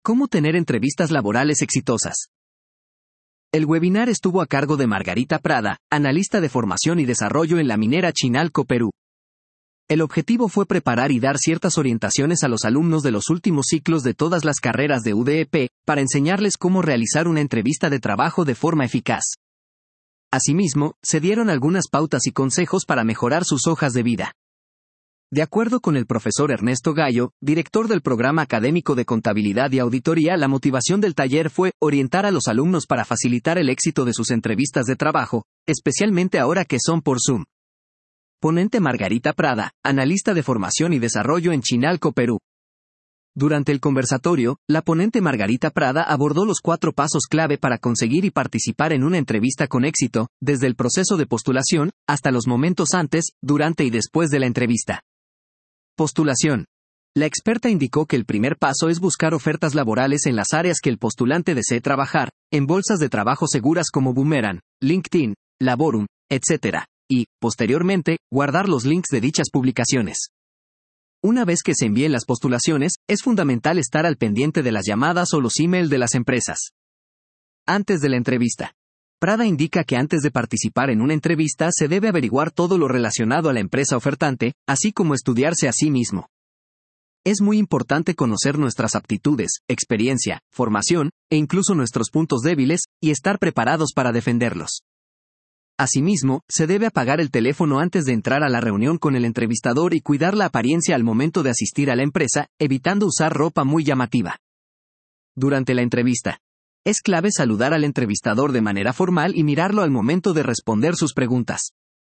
¿Cómo tener entrevistas laborales exitosas? El webinar estuvo a cargo de Margarita Prada, analista de formación y desarrollo en la minera Chinalco, Perú. El objetivo fue preparar y dar ciertas orientaciones a los alumnos de los últimos ciclos de todas las carreras de UDEP, para enseñarles cómo realizar una entrevista de trabajo de forma eficaz. Asimismo, se dieron algunas pautas y consejos para mejorar sus hojas de vida. De acuerdo con el profesor Ernesto Gallo, director del programa académico de Contabilidad y Auditoría, la motivación del taller fue orientar a los alumnos para facilitar el éxito de sus entrevistas de trabajo, especialmente ahora que son por Zoom. Ponente Margarita Prada, analista de formación y desarrollo en Chinalco, Perú. Durante el conversatorio, la ponente Margarita Prada abordó los 4 pasos clave para conseguir y participar en una entrevista con éxito, desde el proceso de postulación, hasta los momentos antes, durante y después de la entrevista. Postulación. La experta indicó que el primer paso es buscar ofertas laborales en las áreas que el postulante desee trabajar, en bolsas de trabajo seguras como Boomerang, LinkedIn, Laborum, etc. Y, posteriormente, guardar los links de dichas publicaciones. Una vez que se envíen las postulaciones, es fundamental estar al pendiente de las llamadas o los emails de las empresas. Antes de la entrevista. Prada indica que antes de participar en una entrevista se debe averiguar todo lo relacionado a la empresa ofertante, así como estudiarse a sí mismo. Es muy importante conocer nuestras aptitudes, experiencia, formación, e incluso nuestros puntos débiles, y estar preparados para defenderlos. Asimismo, se debe apagar el teléfono antes de entrar a la reunión con el entrevistador y cuidar la apariencia al momento de asistir a la empresa, evitando usar ropa muy llamativa. Durante la entrevista. Es clave saludar al entrevistador de manera formal y mirarlo al momento de responder sus preguntas.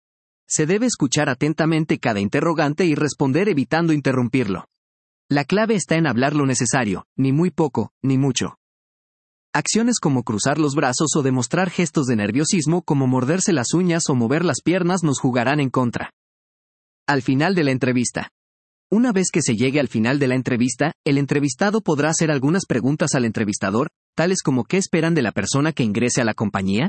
Se debe escuchar atentamente cada interrogante y responder evitando interrumpirlo. La clave está en hablar lo necesario, ni muy poco, ni mucho. Acciones como cruzar los brazos o demostrar gestos de nerviosismo como morderse las uñas o mover las piernas nos jugarán en contra. Al final de la entrevista. Una vez que se llegue al final de la entrevista, el entrevistado podrá hacer algunas preguntas al entrevistador, tales como ¿qué esperan de la persona que ingrese a la compañía?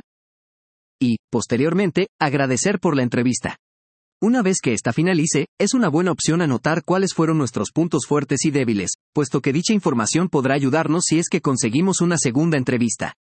Y, posteriormente, agradecer por la entrevista. Una vez que ésta finalice, es una buena opción anotar cuáles fueron nuestros puntos fuertes y débiles, puesto que dicha información podrá ayudarnos si es que conseguimos una segunda entrevista.